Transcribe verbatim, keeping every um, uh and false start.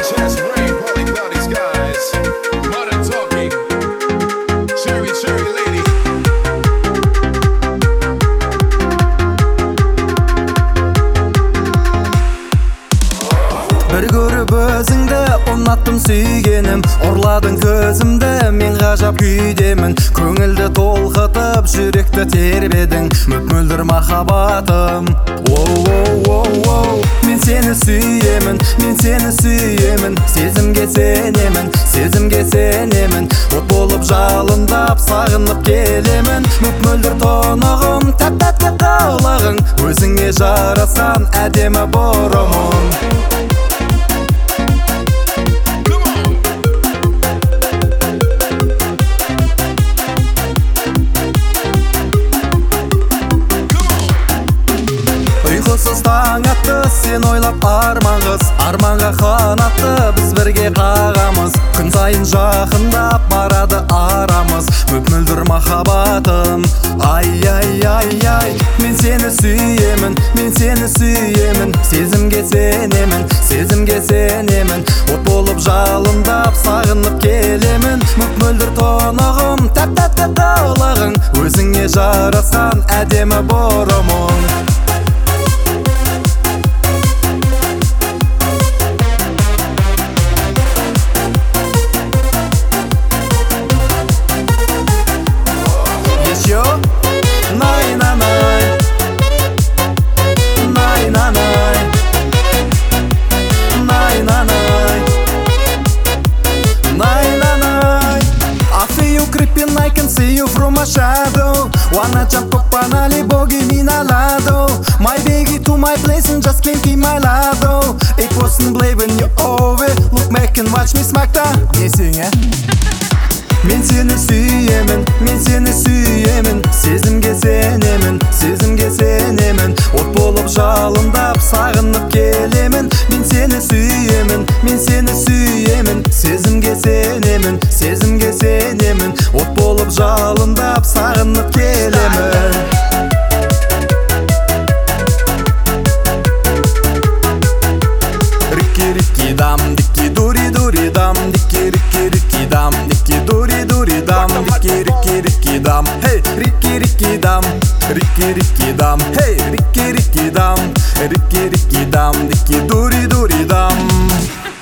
Chest, rain, partly cloudy skies. Modern talking. Cherry, cherry lady. Bir görüp özüngde unattım süйгеним, орладың көзімді, мен ғажап күйдемін. Көңілді толқытып, жүректі тербедің, мөп-мөлдір махаббатым. Оу-оу-оу-оу, мен сені сүйемін, мен сені сүйемін. Сезімге сенемін, сезімге сенемін. От болып жалындап, сағынып келемін. Мөп-мөлдір тонығым, тәп-тәтті қылығың, өзіңе жарасқан әдемі бұрымың. Uykusuz таң атты, сен ойлап арманғыз, арманға қанатты, біз бірге қағамыз. Күн сайын жақындап барады арамыз, мөп-мөлдір махаббатым. Ай-ай-ай-ай, мен сені сүйемін, мен сені сүйемін. Сезімге сенемін, сезімге сенемін. От болып жалындап, сағынып келемін. Мөп-мөлдір тонығым, тәп-тәтті қылығың, өзіңе жарасқан әдемі бұрымың. I can see you from a shadow. Wanna jump up on a libo, give me na lado. My baby to my place and just can't keep my lado. It wasn't blaming you over. Look back and watch me smack that. Не сүйіңе? Мен сені сүйемін, мен сені сүйемін. Сезімге сенемін, сезімге сенемін. От болып жалындап, сағынып келемін. Мен сені сүйемін, мен сені сүйемін. Сезімге сенемін, сезімге сенемін. От болып жалындап, сағынып келемін. Рикки-рикки дам, дикки-дури-дури дам, дикки-рикки-рикки дам, дикки-дури-дури дам, дикки-рикки-рикки дам, хей, рикки-рикки дам, рикки-рикки дам, хей, рикки-рикки дам, рикки-рикки дам, дикки-дури-дури дам.